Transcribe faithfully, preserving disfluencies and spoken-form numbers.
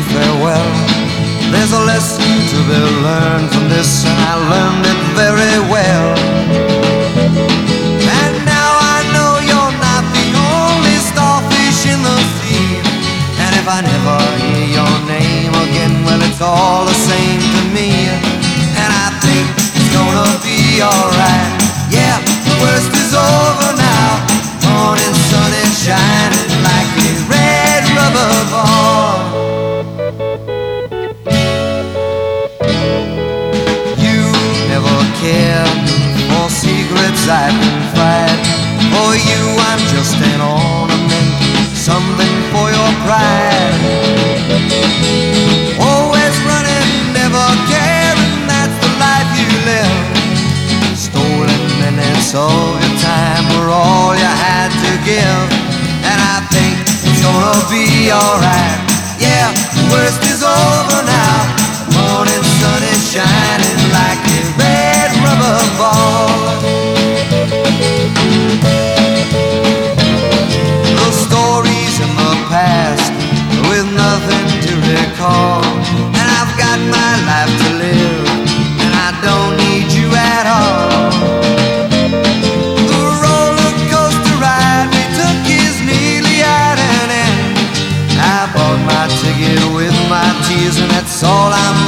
farewell. There's a lesson to be learned from this, and I learned it very well. And now I know you're not the only starfish in the sea. And if I never hear your name again, well, it's all the same to me. And I think it's gonna be alright. Yeah, the worst is over now. Morning sun is shining like a red rubber ball. You never cared for secrets I confide. For you I'm just an ornament, something for your pride. Always running, never caring, that's the life you live. Stolen minutes of your time were all you had to give. And I think it's gonna be alright. Yeah, the worst is over now. The morning sun is shining like a red rubber ball. The stories in the past with nothing to recall. And I've got my life to live, and I don't need you at all. The roller coaster ride we took is nearly at an end. I bought my ticket with my tears, and that's all I'm